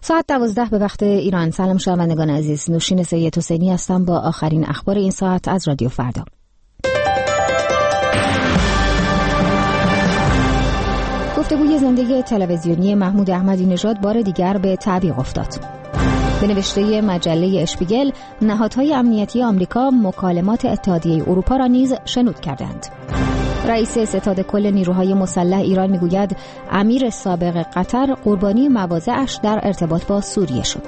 ساعت 12 به وقت ایران. سلام شنوندگان عزیز، نوشین سید حسینی هستم با آخرین اخبار این ساعت از رادیو فردا. گفتگوی زنده تلویزیونی محمود احمدی نژاد بار دیگر به تعویق افتاد. به نوشته مجله اشپیگل، نهادهای امنیتی آمریکا مکالمات اتحادیه اروپا را نیز شنود کردند. رئیس ستاد کل نیروهای مسلح ایران میگوید امیر سابق قطر قربانی مواضعش در ارتباط با سوریه شد.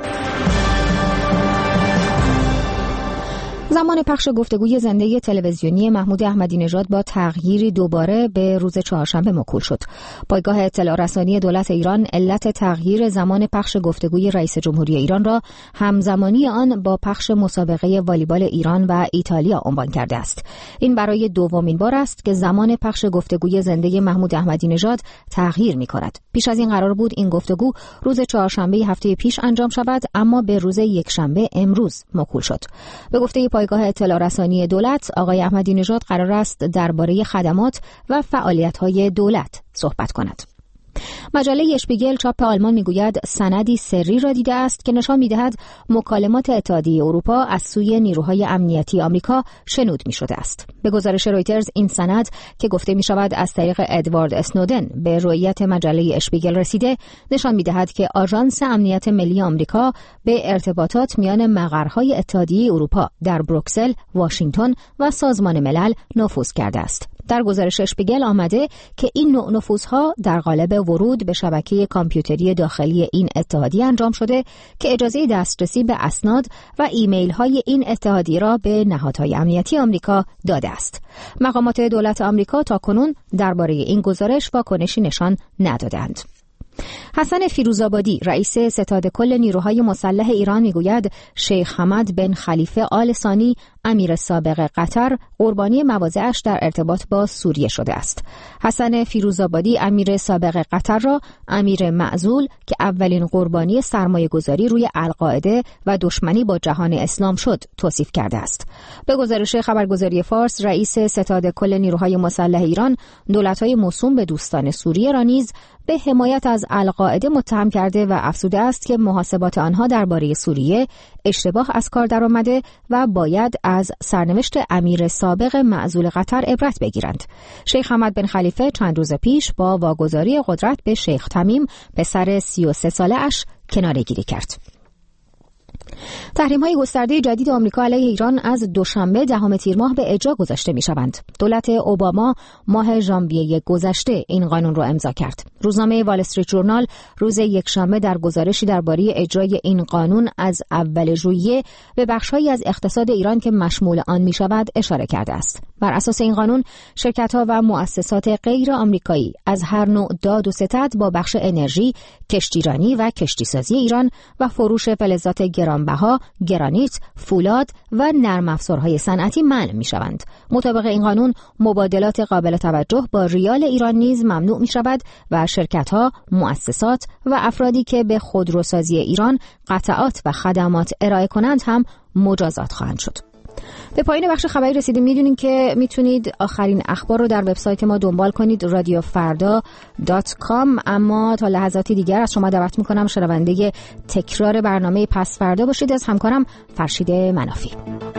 زمان پخش گفتگوی زنده تلویزیونی محمود احمدی نژاد با تغییری دوباره به روز چهارشنبه موکول شد. پایگاه اطلاع رسانی دولت ایران علت تغییر زمان پخش گفتگوی رئیس جمهوری ایران را همزمانی آن با پخش مسابقه والیبال ایران و ایتالیا عنوان کرده است. این برای دومین بار است که زمان پخش گفتگوی زنده محمود احمدی نژاد تغییر می‌کند. پیش از این قرار بود این گفتگو روز چهارشنبه هفته پیش انجام شود، اما به روز یکشنبه امروز موکول شد. به گفته پایگاه اطلاع رسانی دولت، آقای احمدی نژاد قرار است درباره خدمات و فعالیت‌های دولت صحبت کند. مجله اشپیگل چاپ آلمان میگوید سندی سری را دیده است که نشان می‌دهد مکالمات اتحادیه اروپا از سوی نیروهای امنیتی آمریکا شنود می‌شده است. به گزارش رویترز این سند که گفته می‌شود از طریق ادوارد اسنودن به رؤیت مجله اشپیگل رسیده، نشان می‌دهد که آژانس امنیت ملی آمریکا به ارتباطات میان مقرهای اتحادیه اروپا در بروکسل، واشنگتن و سازمان ملل نفوذ کرده است. در گزارش اشپیگل آمده که این نوع نفوذها در قالب ورود به شبکه کامپیوتری داخلی این اتحادیه انجام شده که اجازه دسترسی به اسناد و ایمیل های این اتحادیه را به نهادهای امنیتی آمریکا داده است. مقامات دولت آمریکا تاکنون درباره این گزارش واکنشی نشان ندادند. حسن فیروزآبادی، رئیس ستاد کل نیروهای مسلح ایران میگوید شیخ حمد بن خلیفه آل ثانی امیر سابق قطر قربانی مواضعش در ارتباط با سوریه شده است. حسن فیروزآبادی امیر سابق قطر را امیر معزول که اولین قربانی سرمایه‌گذاری روی القاعده و دشمنی با جهان اسلام شد توصیف کرده است. به گزارش خبرگزاری فارس، رئیس ستاد کل نیروهای مسلح ایران دولت‌های موسوم به دوستان سوریه را نیز به حمایت از القاعده متهم کرده و افزوده است که محاسبات آنها درباره سوریه اشتباه از کار درآمده و باید از سرنوشت امیر سابق معزول قطر عبرت بگیرند. شیخ حمد بن خلیفه چند روز پیش با واگذاری قدرت به شیخ تمیم پسر 33 ساله اش کناره‌گیری کرد. تحریم‌های گسترده جدید آمریکا علیه ایران از دوشنبه 10 تیر ماه به اجرا گذاشته می‌شوند. دولت اوباما ماه ژانویه گذشته این قانون را امضا کرد. روزنامه وال استریت ژورنال روز یکشنبه در گزارشی درباره اجرای این قانون از اول ژوئیه به بخش‌هایی از اقتصاد ایران که مشمول آن می‌شود اشاره کرده است. بر اساس این قانون، شرکت‌ها و مؤسسات غیر آمریکایی از هر نوع داد و ستد با بخش انرژی، کشتیرانی و کشتیسازی ایران و فروش فلزات گرانبها، گرانیت، فولاد و نرم افزارهای صنعتی منع می‌شوند. مطابق این قانون، مبادلات قابل توجه با ریال ایران نیز ممنوع می‌شود و شرکت‌ها، مؤسسات و افرادی که به خودروسازی ایران قطعات و خدمات ارائه کنند هم مجازات خواهند شد. به پایین بخش خبری رسیدیم. میدونین که میتونید آخرین اخبار رو در وبسایت ما دنبال کنید radiofarda.com، اما تا لحظاتی دیگر از شما دعوت میکنم شنونده تکرار برنامه پس فردا باشید. از همکارم فرشید منافی.